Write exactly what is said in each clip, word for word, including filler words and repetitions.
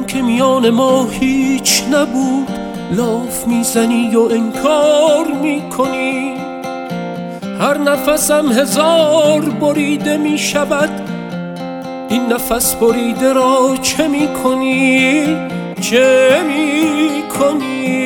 که میان ما هیچ نبود لاف میزنی و انکار میکنی. هر نفسم هزار بریده میشود، این نفس بریده را چه میکنی؟ چه میکنی؟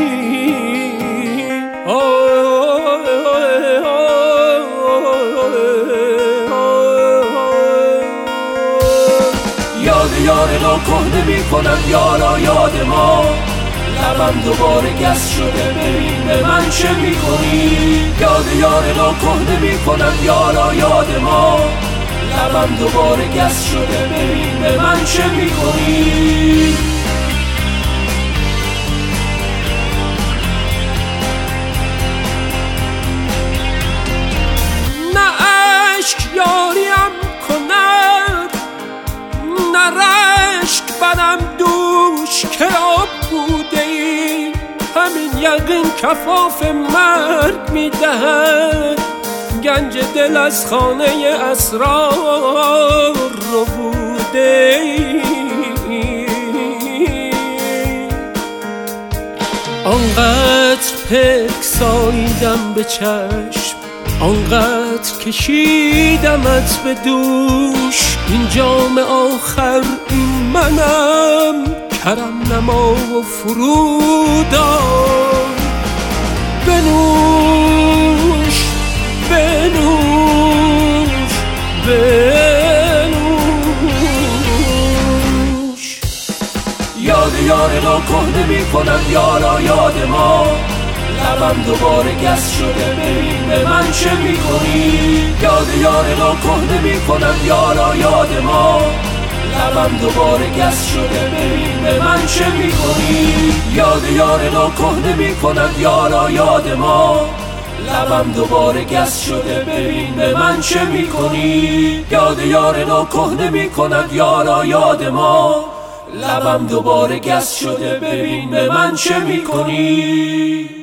یاد یار ناکهنه میکنم یارا یاد ما، لبم دوباره گس شده ببین به من چه میکنی. یاد یار ناکهنه میکنم یارا یاد ما، لبم دوباره گس شده ببین به من چه میکنی. نه عشق یاریم کند، نه رشک برم دوش که آب بوده ای. همین یقین کفاف مرگ میدهد، گنج دل از خانه اسرار رو بوده ای. آنقدر پک ساییدم به چشم، آنقدر کشیدمت به دوش، این جام آخر این منم، کرم نما و فرودان. بنوش بنوش بنوش. یاد یار ناکهنه میکنم یارا یاد ما، لبم دوباره گس شده ببین به من چه میکنی. یاد یار ناکهنه میکنم یارا یاد ما، لبم دوباره گس شده ببین به من چه میکنی. یاد یار ناکهنه میکنم یارا یاد ما، لبم دوباره گس شده ببین به من چه میکنی. یاد یار ناکهنه میکند یارا یاد ما، لبم دوباره گس شده ببین به من چه میکنی.